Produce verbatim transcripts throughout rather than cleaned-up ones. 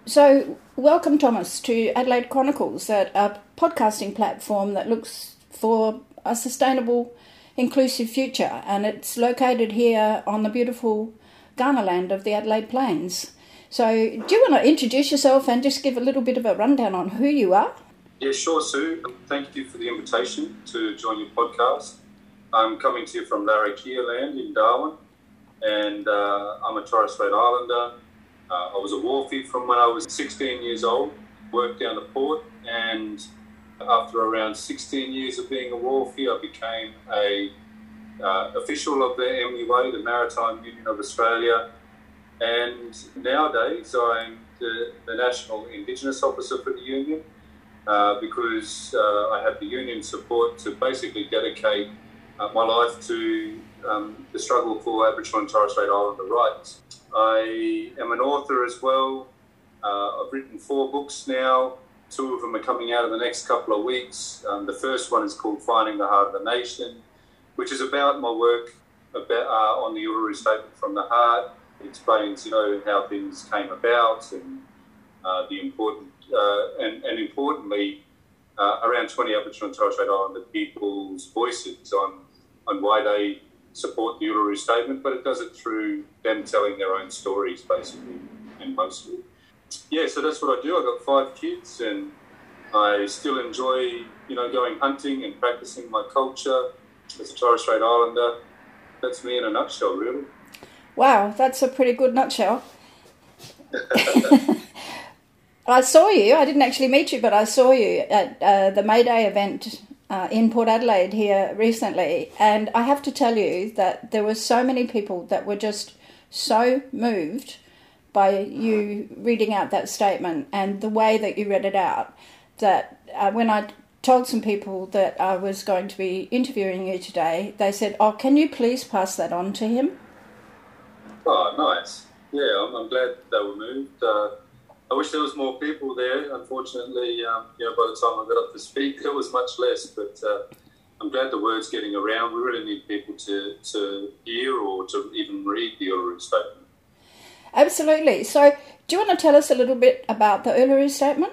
So, welcome, Thomas, to Adelaide Chronicles, a podcasting platform that looks for a sustainable, inclusive future, and it's located here on the beautiful Kaurna land of the Adelaide Plains. So, do you want to introduce yourself and just give a little bit of a rundown on who you are? Yeah, sure, Sue. Thank you for the invitation to join your podcast. I'm coming to you from Larrakia land in Darwin, and uh, I'm a Torres Strait Islander. Uh, I was a wharfie from when I was sixteen years old, worked down the port, and after around sixteen years of being a wharfie, I became a uh, official of the M U A, the Maritime Union of Australia, and nowadays I'm the, the National Indigenous Officer for the Union uh, because uh, I have the union support to basically dedicate uh, my life to um, the struggle for Aboriginal and Torres Strait Islander rights. I am an author as well. Uh, I've written four books now. Two of them are coming out in the next couple of weeks. Um, the first one is called Finding the Heart of the Nation, which is about my work about, uh, on the Uluru Statement from the Heart. It explains, you know, how things came about and uh, the important uh, and, and importantly, uh, around twenty Aboriginal and Torres Strait Islander people's voices on on why they support the Uluru Statement, but it does it through them telling their own stories, basically, and mostly. Yeah, so that's what I do. I've got five kids, and I still enjoy, you know, going hunting and practicing my culture as a Torres Strait Islander. That's me in a nutshell, really. Wow, that's a pretty good nutshell. I saw you, I didn't actually meet you, but I saw you at uh, the May Day event Uh, in Port Adelaide here recently, and I have to tell you that there were so many people that were just so moved by you reading out that statement and the way that you read it out that uh, when I told some people that I was going to be interviewing you today, they said, oh, can you please pass that on to him? Oh, nice. Yeah, I'm, I'm glad they were moved. Uh, I wish there was more people there. Unfortunately, um, you know, by the time I got up to speak, there was much less. But uh, I'm glad the word's getting around. We really need people to, to hear or to even read the Uluru Statement. Absolutely. So, do you want to tell us a little bit about the Uluru Statement?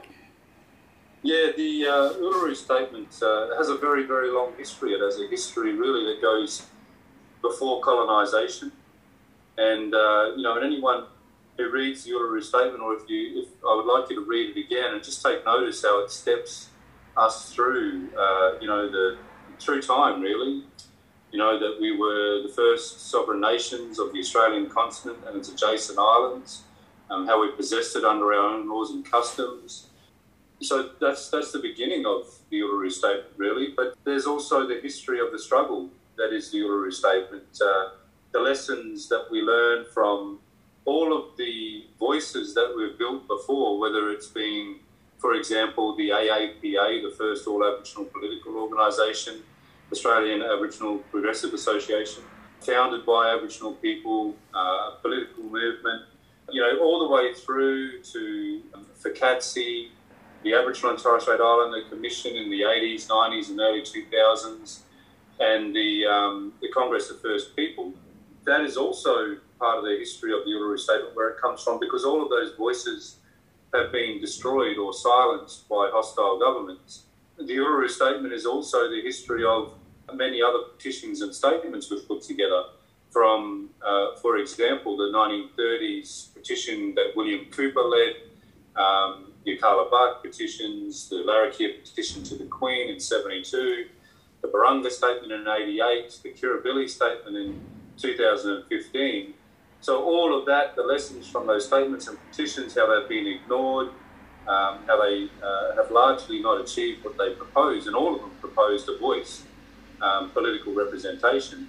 Yeah, the uh, Uluru Statement uh, has a very, very long history. It has a history really that goes before colonisation, and uh, you know, and anyone who reads the Uluru Statement, or if you, if I would like you to read it again and just take notice how it steps us through, uh, you know, the through time really. You know, that we were the first sovereign nations of the Australian continent and its adjacent islands, um, how we possessed it under our own laws and customs. So that's that's the beginning of the Uluru Statement really. But there's also the history of the struggle that is the Uluru Statement, uh, the lessons that we learn from all of the voices that we've built before, whether it's been, for example, the A A P A, the first all-Aboriginal political organisation, Australian Aboriginal Progressive Association, founded by Aboriginal people, uh, political movement, you know, all the way through to um, F C A T S I, the Aboriginal and Torres Strait Islander Commission in the eighties, nineties and early two thousands, and the, um, the Congress of First People. That is also part of the history of the Uluru Statement, where it comes from, because all of those voices have been destroyed or silenced by hostile governments. The Uluru Statement is also the history of many other petitions and statements we've put together from, uh, for example, the nineteen thirties petition that William Cooper led, um, the Yirrkala Bark petitions, the Larrakia petition to the Queen in seventy-two, the Barunga Statement in eighty-eight, the Kirribilli Statement in two thousand fifteen. So all of that, the lessons from those statements and petitions, how they've been ignored, um, how they uh, have largely not achieved what they proposed, and all of them proposed a voice, um, political representation.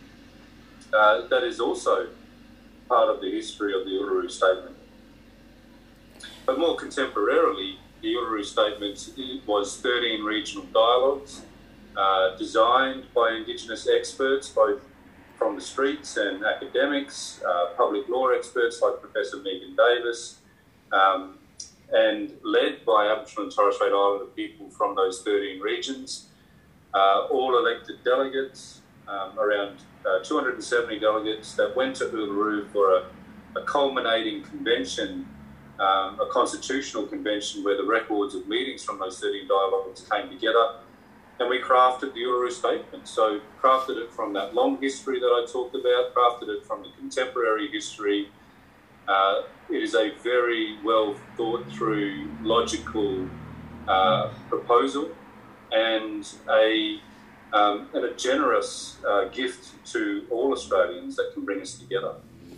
Uh, that is also part of the history of the Uluru Statement. But more contemporarily, the Uluru Statement was thirteen regional dialogues uh, designed by Indigenous experts, both from the streets and academics, uh, public law experts like Professor Megan Davis, um, and led by Aboriginal and Torres Strait Islander people from those thirteen regions, uh, all elected delegates, um, around uh, two hundred seventy delegates that went to Uluru for a, a culminating convention um, a constitutional convention where the records of meetings from those thirteen dialogues came together, and we crafted the Uluru Statement. So crafted it from that long history that I talked about, crafted it from the contemporary history. Uh, it is a very well thought through, logical uh, proposal, and a um, and a generous uh, gift to all Australians that can bring us together.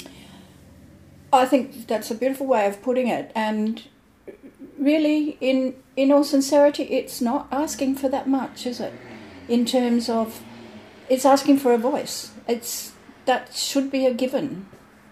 I think that's a beautiful way of putting it, and really, in in all sincerity, it's not asking for that much, is it? In terms of, it's asking for a voice. It's that should be a given.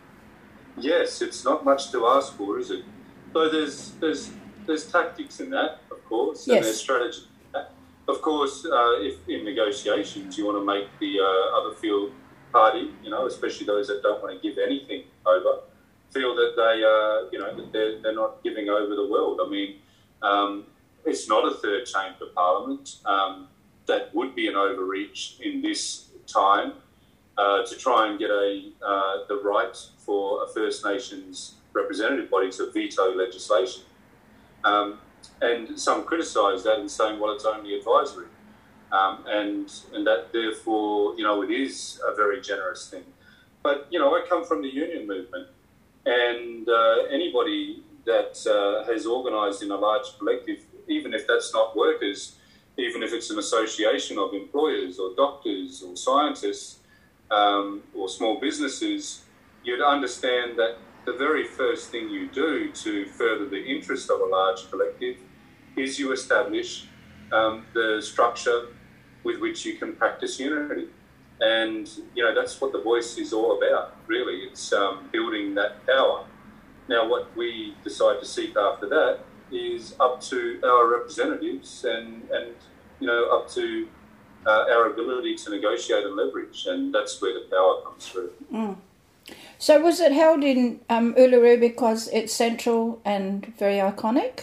Yes, it's not much to ask for, is it? Though there's there's there's tactics in that, of course, and yes. there's strategy in that. Of course, uh, if in negotiations you want to make the uh, other field party, you know, especially those that don't want to give anything over, feel that they, uh, you know, that they're, they're not giving over the world. I mean, um, it's not a third chamber of parliament. Um, that would be an overreach in this time uh, to try and get a uh, the right for a First Nations representative body to veto legislation. Um, and some criticise that and saying, well, it's only advisory. Um, and and that, therefore, you know, it is a very generous thing. But, you know, I come from the union movement. And uh, anybody that uh, has organised in a large collective, even if that's not workers, even if it's an association of employers or doctors or scientists um, or small businesses, you'd understand that the very first thing you do to further the interest of a large collective is you establish um, the structure with which you can practice unity. And, you know, that's what the voice is all about, really. It's um, building that power. Now, what we decide to seek after that is up to our representatives and, and you know, up to uh, our ability to negotiate and leverage. And that's where the power comes through. Mm. So was it held in um, Uluru because it's central and very iconic?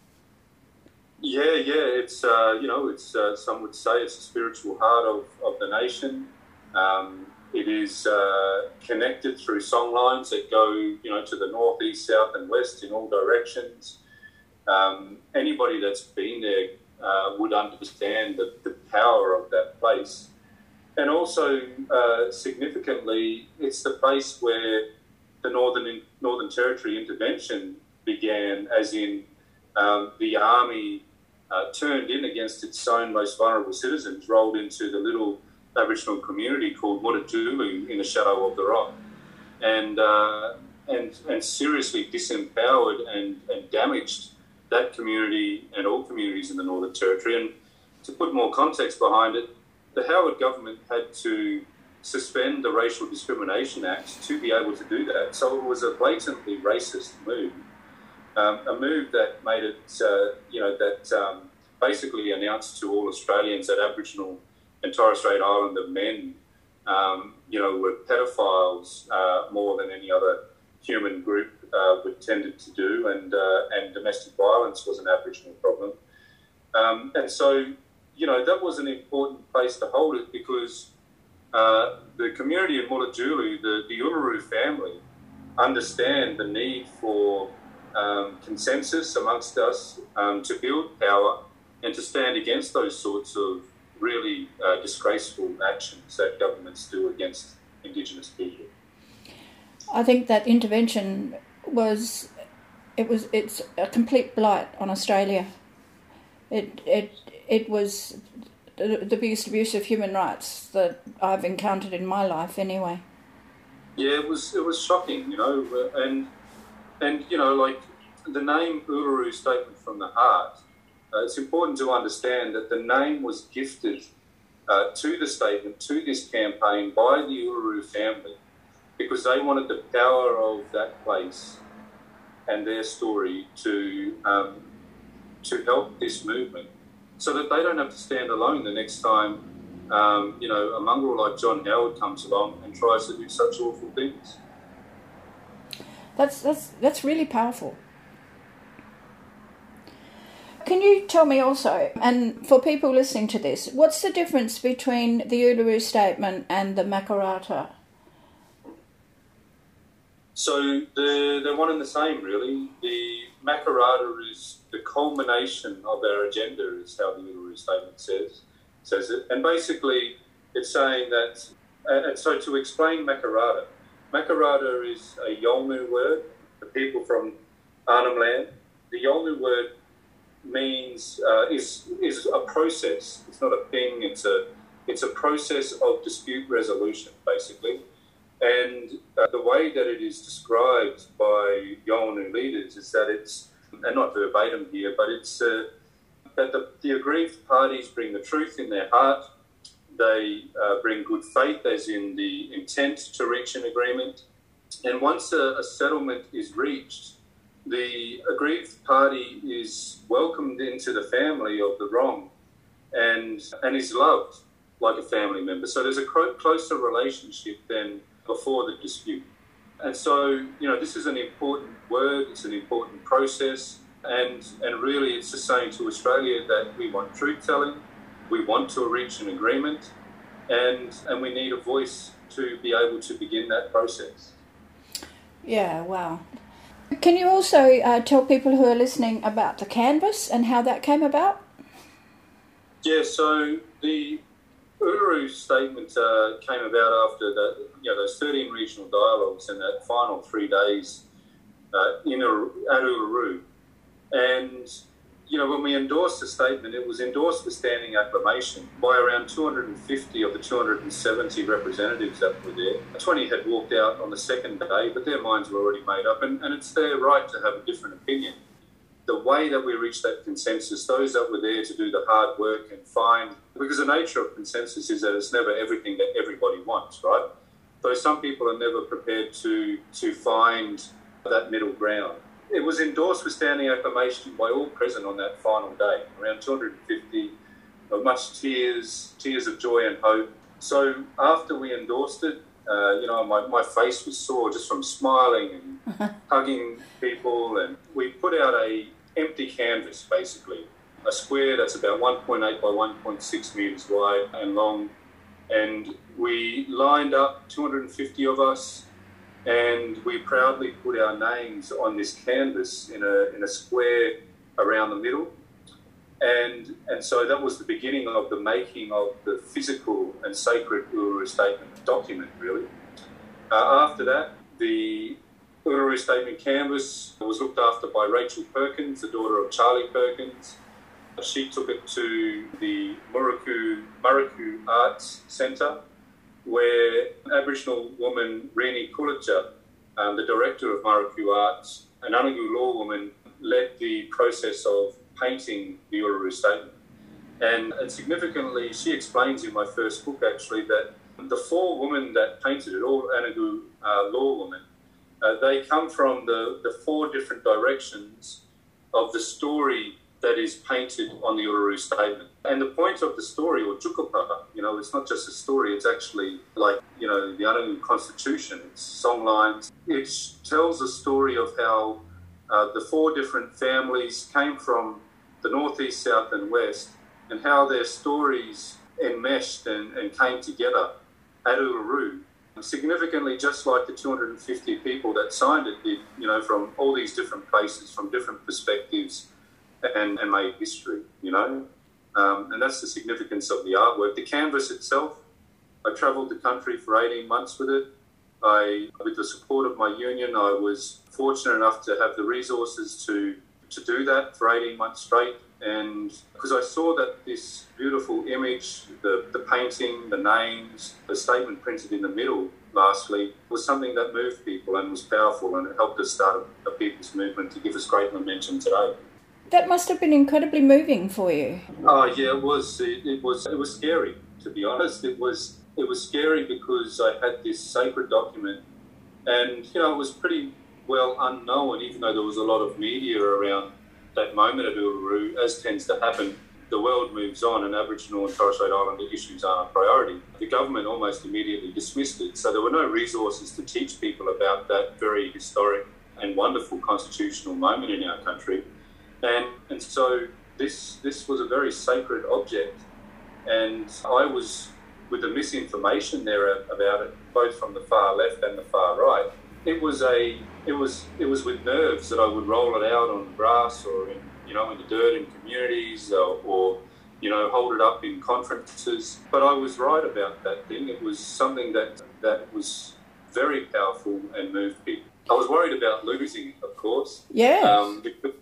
Yeah, yeah. It's, uh, you know, it's uh, some would say it's the spiritual heart of, of the nation. Um, it is uh, connected through songlines that go, you know, to the north, east, south and west in all directions. Um, anybody that's been there uh, would understand the, the power of that place. And also, uh, significantly, it's the place where the Northern Northern Territory intervention began, as in um, the army uh, turned in against its own most vulnerable citizens, rolled into the little Aboriginal community called Mutitulu in the shadow of the rock, and uh, and and seriously disempowered and, and damaged that community and all communities in the Northern Territory. And to put more context behind it, the Howard government had to suspend the Racial Discrimination Act to be able to do that. So it was a blatantly racist move, um, a move that made it, uh, you know, that um, basically announced to all Australians that Aboriginal and Torres Strait Islander men, um, you know, were pedophiles uh, more than any other human group uh, would tended to do, and uh, and domestic violence was an Aboriginal problem. Um, and so, you know, that was an important place to hold it because uh, the community of Mutitulu, the, the Uluru family, understand the need for um, consensus amongst us um, to build power and to stand against those sorts of really uh, disgraceful actions that governments do against Indigenous people. I think that intervention was, it was, it's a complete blight on Australia. It it it was the, the biggest abuse of human rights that I've encountered in my life, anyway. Yeah, it was it was shocking, you know, and and you know, like the name Uluru Statement from the Heart. Uh, it's important to understand that the name was gifted uh, to the statement, to this campaign, by the Uluru family, because they wanted the power of that place and their story to um, to help this movement, so that they don't have to stand alone the next time, um, you know, a mongrel like John Howard comes along and tries to do such awful things. That's that's that's really powerful. Can you tell me also, and for people listening to this, what's the difference between the Uluru Statement and the Makarrata? So they're, they're one and the same, really. The Makarrata is the culmination of our agenda, is how the Uluru Statement says, says it. And basically, it's saying that, and so to explain Makarrata, Makarrata is a Yolngu word for people from Arnhem Land. The Yolngu word means, uh, is is a process. It's not a thing, it's a, it's a process of dispute resolution, basically. And uh, the way that it is described by Yolngu leaders is that it's, and not verbatim here, but it's uh, that the, the aggrieved parties bring the truth in their heart. They uh, bring good faith, as in the intent to reach an agreement. And once a, a settlement is reached, the aggrieved party is welcomed into the family of the wrong and and is loved like a family member. So there's a closer relationship than before the dispute. And so, you know, this is an important word, it's an important process, and and really it's just saying to Australia that we want truth-telling, we want to reach an agreement, and and we need a voice to be able to begin that process. Yeah, wow. Can you also uh, tell people who are listening about the canvas and how that came about? Yeah, so the Uluru Statement uh, came about after the, you know, those thirteen regional dialogues and that final three days uh, in at Uluru. And, you know, when we endorsed the statement, it was endorsed with standing acclamation by around two hundred fifty of the two hundred seventy representatives that were there. twenty had walked out on the second day, but their minds were already made up, and, and it's their right to have a different opinion. The way that we reached that consensus, those that were there to do the hard work and find, because the nature of consensus is that it's never everything that everybody wants, right? So some people are never prepared to to find that middle ground. It was endorsed with standing acclamation by all present on that final day, around two hundred fifty, much tears, tears of joy and hope. So after we endorsed it, uh, you know, my, my face was sore just from smiling and hugging people, and we put out a empty canvas, basically, a square that's about one point eight by one point six metres wide and long, and we lined up two hundred fifty of us, and we proudly put our names on this canvas in a in a square around the middle. And and so that was the beginning of the making of the physical and sacred Uluru Statement document, really. Uh, after that, the Uluru Statement canvas was looked after by Rachel Perkins, the daughter of Charlie Perkins. She took it to the Muraku, Muraku Arts Centre, where Aboriginal woman Rini Kulitja, um, the director of Muraku Arts, an Anangu law woman, led the process of painting the Uluru Statement. And, and significantly, she explains in my first book, actually, that the four women that painted it, all Anangu uh, law women, uh, they come from the, the four different directions of the story that is painted on the Uluru Statement. And the point of the story, or Jukupaha, you know, it's not just a story, it's actually like, you know, the Anangu Constitution, it's songlines. It tells a story of how uh, the four different families came from the north, east, south and west, and how their stories enmeshed and, and came together at Uluru. Significantly, just like the two hundred fifty people that signed it did, you know, from all these different places, from different perspectives, and, and made history, you know. Um, and that's the significance of the artwork. The canvas itself, I travelled the country for eighteen months with it. I, with the support of my union, I was fortunate enough to have the resources to, to do that for eighteen months straight. And because I saw that this beautiful image, the, the painting, the names, the statement printed in the middle, lastly, was something that moved people and was powerful, and it helped us start a, a people's movement to give us great momentum today. That must have been incredibly moving for you. Oh yeah, it was. It, it was. It was scary, to be honest. It was. It was scary because I had this sacred document, and you know it was pretty well unknown. Even though there was a lot of media around that moment at Uluru, as tends to happen, the world moves on, and Aboriginal and Torres Strait Islander issues aren't a priority. The government almost immediately dismissed it, so there were no resources to teach people about that very historic and wonderful constitutional moment in our country. And and so this this was a very sacred object, and I was, with the misinformation there about it, both from the far left and the far right, it was a it was it was with nerves that I would roll it out on the grass or in you know in the dirt in communities or, or you know hold it up in conferences. But I was right about that thing. It was something that that was very powerful and moved people. I was worried about losing it, of course. Yeah. Um,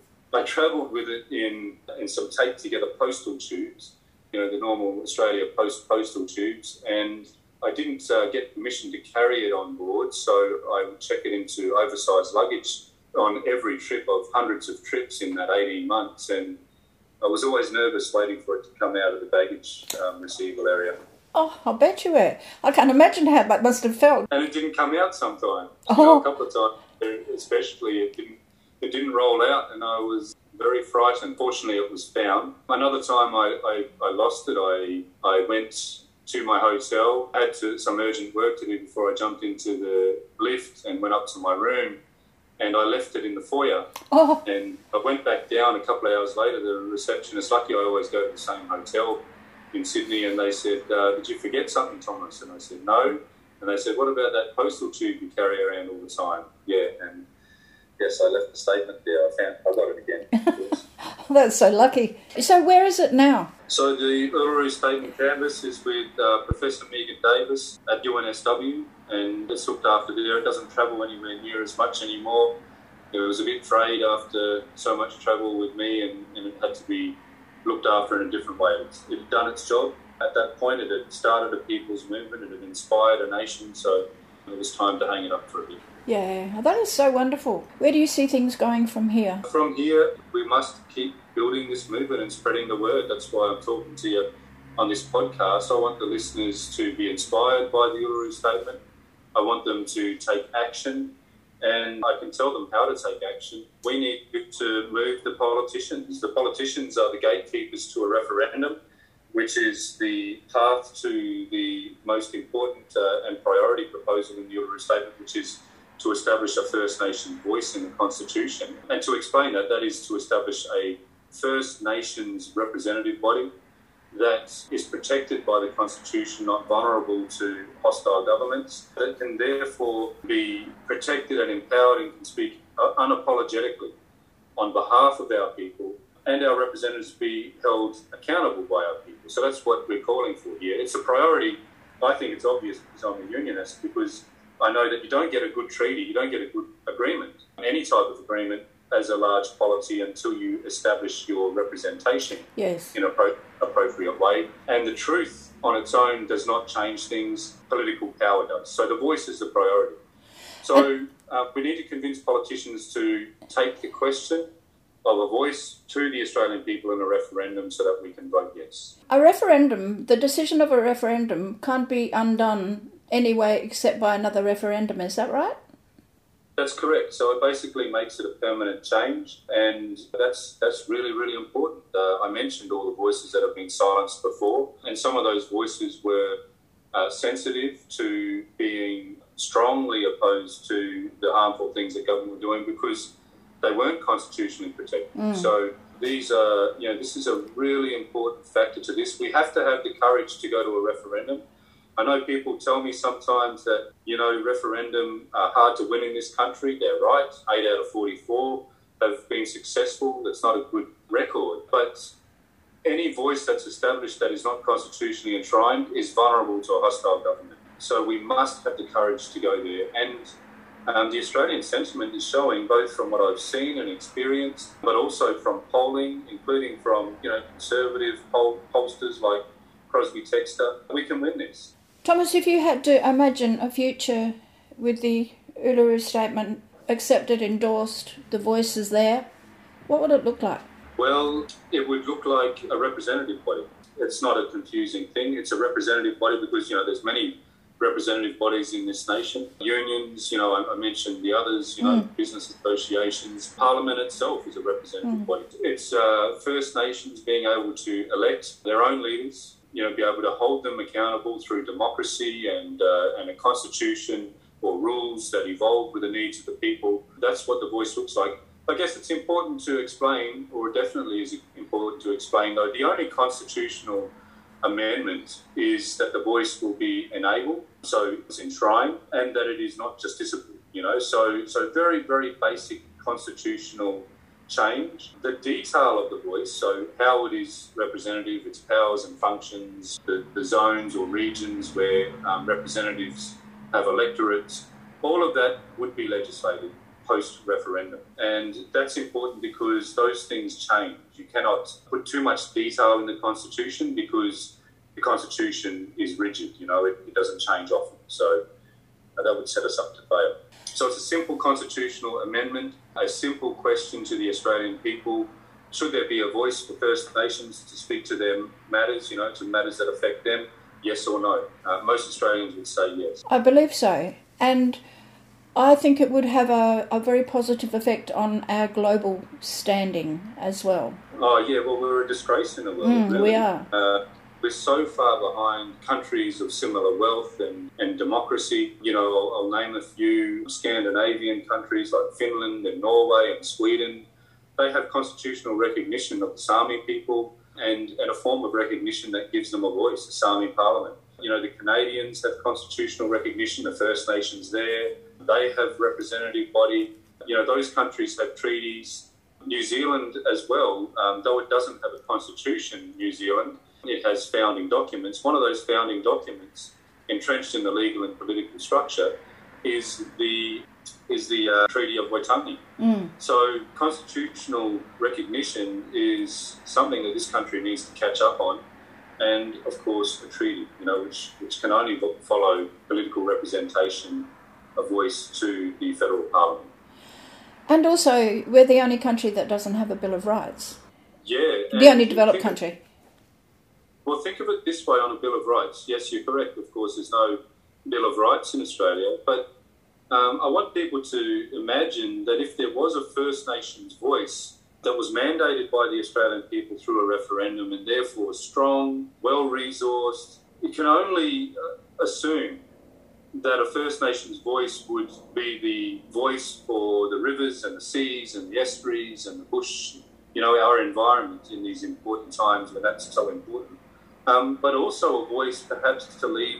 I travelled with it in in some taped together postal tubes, you know, the normal Australia Post postal tubes, and I didn't uh, get permission to carry it on board, so I would check it into oversized luggage on every trip of hundreds of trips in that eighteen months, and I was always nervous waiting for it to come out of the baggage um, receival area. Oh, I bet you were. I can't imagine how that must have felt. And it didn't come out sometimes. Oh. You know, a couple of times, especially, it didn't it didn't roll out, and I was very frightened. Fortunately, it was found. Another time I, I, I lost it. I I went to my hotel, had to, some urgent work to do before I jumped into the lift and went up to my room, and I left it in the foyer. Oh. And I went back down a couple of hours later. The receptionist, lucky I always go to the same hotel in Sydney, and they said, uh, did you forget something, Thomas? And I said, no. And they said, what about that postal tube you carry around all the time? Yeah, and yes, I left the statement there. I found I got it again. That's so lucky. So where is it now? So the Uluru Statement Canvas is with uh, Professor Megan Davis at U N S W, and it's looked after there. It doesn't travel anywhere near as much anymore. It was a bit frayed after so much travel with me, and, and it had to be looked after in a different way. It had done its job. At that point, it had started a people's movement. It had inspired a nation, so it was time to hang it up for a bit. Yeah, that is so wonderful. Where do you see things going from here? From here, we must keep building this movement and spreading the word. That's why I'm talking to you on this podcast. I want the listeners to be inspired by the Uluru Statement. I want them to take action, and I can tell them how to take action. We need to move the politicians. The politicians are the gatekeepers to a referendum, which is the path to the most important uh, and priority proposal in the Uluru Statement, which is to establish a First Nation voice in the Constitution. And to explain that, that is to establish a First Nations representative body that is protected by the Constitution, not vulnerable to hostile governments, that can therefore be protected and empowered and can speak unapologetically on behalf of our people, and our representatives be held accountable by our people. So that's what we're calling for here. It's a priority. I think it's obvious because I'm a unionist, because I know that you don't get a good treaty, you don't get a good agreement, any type of agreement as a large polity until you establish your representation yes. in an appro- appropriate way. And the truth on its own does not change things, political power does. So the voice is the priority. So uh, we need to convince politicians to take the question of a voice to the Australian people in a referendum so that we can vote yes. A referendum, the decision of a referendum can't be undone anyway except by another referendum, is that right? That's correct. So it basically makes it a permanent change, and that's that's really, really important. Uh, I mentioned all the voices that have been silenced before, and some of those voices were uh, sensitive to being strongly opposed to the harmful things that government were doing because they weren't constitutionally protected. Mm. So these are, you know, this is a really important factor to this. We have to have the courage to go to a referendum. I know people tell me sometimes that, you know, referendum are hard to win in this country. They're right. Eight out of forty-four have been successful. That's not a good record. But any voice that's established that is not constitutionally enshrined is vulnerable to a hostile government. So we must have the courage to go there. And um, the Australian sentiment is showing, both from what I've seen and experienced, but also from polling, including from, you know, conservative poll- pollsters like Crosby Textor, we can win this. Thomas, if you had to imagine a future with the Uluru Statement accepted, endorsed, the voices there, what would it look like? Well, it would look like a representative body. It's not a confusing thing. It's a representative body because, you know, there's many representative bodies in this nation. Unions, you know, I, I mentioned the others, you know, mm. business associations. Parliament itself is a representative mm. body. It's uh, First Nations being able to elect their own leaders, you know, be able to hold them accountable through democracy and uh, and a constitution or rules that evolve with the needs of the people. That's what the voice looks like. I guess it's important to explain, or definitely is important to explain, though, the only constitutional amendment is that the voice will be enabled, so it's enshrined, and that it is not justiciable. You know, so so very, very basic constitutional change. The detail of the voice, so how it is representative, its powers and functions, the, the zones or regions where um, representatives have electorates, all of that would be legislated post-referendum. And that's important because those things change. You cannot put too much detail in the Constitution because the Constitution is rigid, you know, it, it doesn't change often. So uh, that would set us up to fail. So it's a simple constitutional amendment, a simple question to the Australian people. Should there be a voice for First Nations to speak to their matters, you know, to matters that affect them? Yes or no? Uh, most Australians would say yes. I believe so. And I think it would have a, a very positive effect on our global standing as well. Oh, yeah, well, we're a disgrace in the world. Mm, really. We are. Uh, we're so far behind countries of similar wealth and, and democracy. You know, I'll, I'll name a few Scandinavian countries like Finland and Norway and Sweden. They have constitutional recognition of the Sami people and, and a form of recognition that gives them a voice, the Sami Parliament. You know, the Canadians have constitutional recognition, the First Nations there. They have representative body. You know, those countries have treaties. New Zealand as well, um, though it doesn't have a constitution, New Zealand, it has founding documents. One of those founding documents, entrenched in the legal and political structure, is the is the uh, Treaty of Waitangi. Mm. So constitutional recognition is something that this country needs to catch up on. And, of course, a treaty, you know, which, which can only follow political representation, a voice to the federal parliament. And also, we're the only country that doesn't have a Bill of Rights. Yeah. The only developed country. Of, well, think of it this way on a Bill of Rights. Yes, you're correct. Of course, there's no Bill of Rights in Australia. But um, I want people to imagine that if there was a First Nations voice that was mandated by the Australian people through a referendum and therefore strong, well-resourced, you can only uh, assume that a First Nations voice would be the voice for the rivers and the seas and the estuaries and the bush, you know, our environment in these important times when that's so important. Um, but also a voice perhaps to lead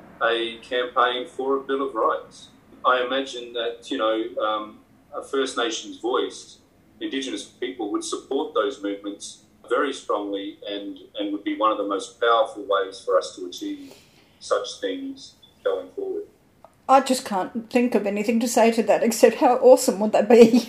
a campaign for a Bill of Rights. I imagine that, you know, um, a First Nations voice, Indigenous people would support those movements very strongly and, and would be one of the most powerful ways for us to achieve such things going forward. I just can't think of anything to say to that except how awesome would that be?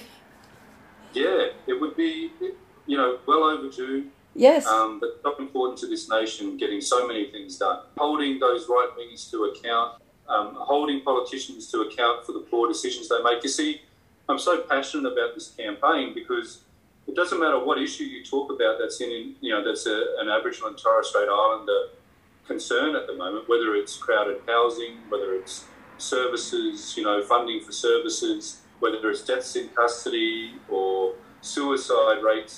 Yeah, it would be, you know, well overdue. Yes. Um, but so important to this nation, getting so many things done. Holding those right-wingers to account, um, holding politicians to account for the poor decisions they make. You see, I'm so passionate about this campaign because it doesn't matter what issue you talk about that's in, you know, that's a, an Aboriginal and Torres Strait Islander concern at the moment, whether it's crowded housing, whether it's services, you know, funding for services, whether it's deaths in custody or suicide rates.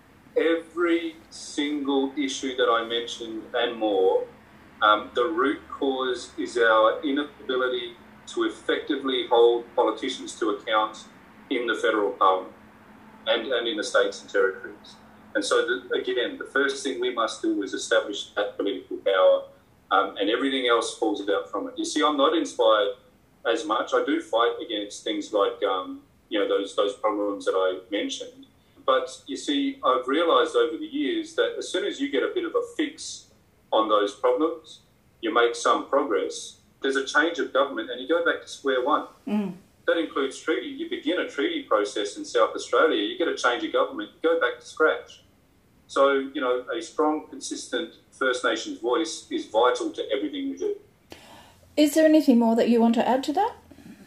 Every single issue that I mentioned and more, um, the root cause is our inability to effectively hold politicians to account in the federal parliament and, and in the states and territories. And so, the, again, the first thing we must do is establish that political power, um, and everything else falls out from it. You see, I'm not inspired as much. I do fight against things like, um, you know, those those problems that I mentioned. But you see, I've realised over the years that as soon as you get a bit of a fix on those problems, you make some progress, there's a change of government and you go back to square one. Mm. That includes treaty. You begin a treaty process in South Australia, you get a change of government, you go back to scratch. So, you know, a strong, consistent First Nations voice is vital to everything we do. Is there anything more that you want to add to that?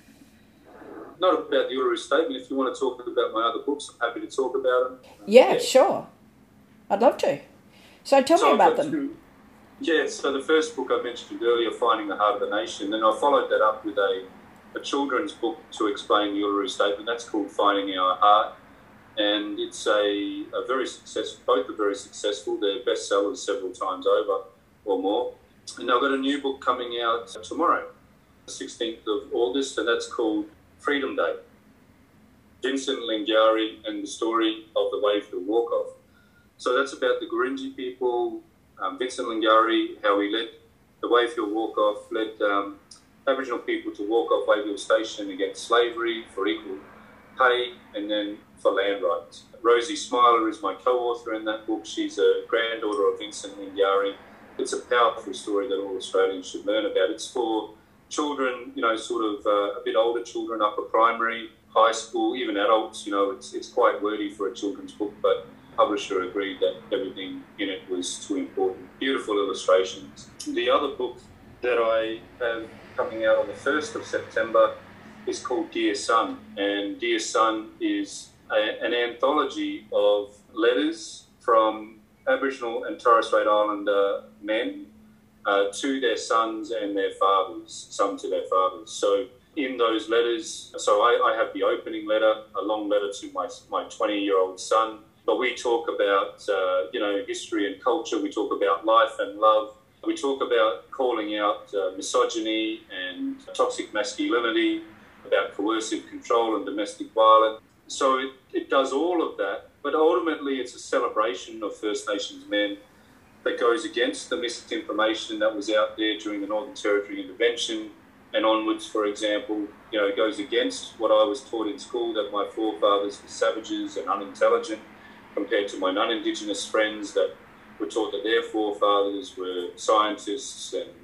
Not about the Uluru Statement. If you want to talk about my other books, I'm happy to talk about them. Yeah, yeah. Sure. I'd love to. So tell so me about them. Two, yeah, so the first book I mentioned earlier, Finding the Heart of the Nation, and I followed that up with a, a children's book to explain the Uluru Statement. That's called Finding Our Heart. And it's a, a very successful, both are very successful. They're bestsellers several times over or more. And I've got a new book coming out tomorrow, the sixteenth of August, and that's called Freedom Day, Vincent Lingiari and the story of the Wavell Walk-Off. So that's about the Gurindji people, um, Vincent Lingiari, how he led the Wavell Walk-Off, led um, Aboriginal people to walk off Wayville Station against slavery for equal pay and then for land rights. Rosie Smiler is my co-author in that book. She's a granddaughter of Vincent Lingiari. It's a powerful story that all Australians should learn about. It's for children, you know, sort of uh, a bit older children, upper primary, high school, even adults. You know, it's it's quite wordy for a children's book, but the publisher agreed that everything in it was too important. Beautiful illustrations. The other book that I have coming out on the first of September is called Dear Son, and Dear Son is a, an anthology of letters from Aboriginal and Torres Strait Islander men uh, to their sons and their fathers, some to their fathers. So in those letters, so I, I have the opening letter, a long letter to my my twenty-year-old son, but we talk about, uh, you know, history and culture, we talk about life and love, we talk about calling out uh, misogyny and toxic masculinity, about coercive control and domestic violence. So it, it does all of that, but ultimately it's a celebration of First Nations men that goes against the misinformation that was out there during the Northern Territory intervention and onwards, for example. You know, it goes against what I was taught in school, that my forefathers were savages and unintelligent compared to my non-Indigenous friends that were taught that their forefathers were scientists and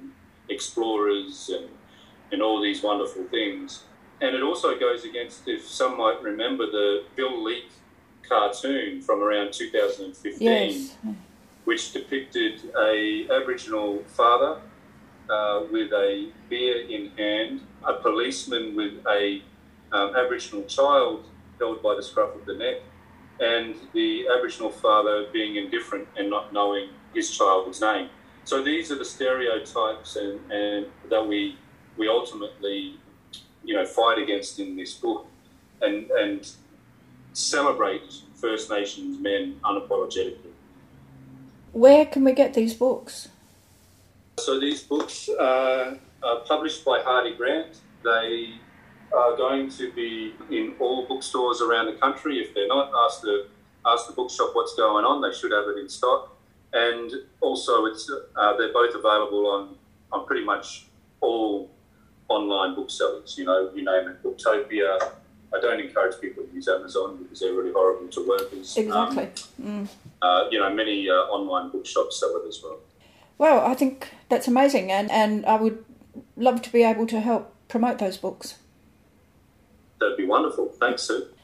explorers and, and all these wonderful things. And it also goes against, if some might remember, the Bill Leak cartoon from around two thousand fifteen, yes, which depicted a Aboriginal father uh, with a beer in hand, a policeman with a um, Aboriginal child held by the scruff of the neck, and the Aboriginal father being indifferent and not knowing his child's name. So these are the stereotypes and, and that we we ultimately, you know, fight against in this book, and and celebrate First Nations men unapologetically. Where can we get these books? So these books uh, are published by Hardy Grant. They are going to be in all bookstores around the country. If they're not, ask the ask the bookshop what's going on. They should have it in stock. And also, it's uh, they're both available on on pretty much all online booksellers. You know, you name it, Booktopia. I don't encourage people to use Amazon because they're really horrible to workers. Exactly. Um, mm. uh, you know, many uh, online bookshops sell it as well. Well, I think that's amazing, and, and I would love to be able to help promote those books. That'd be wonderful. Thanks, Sue.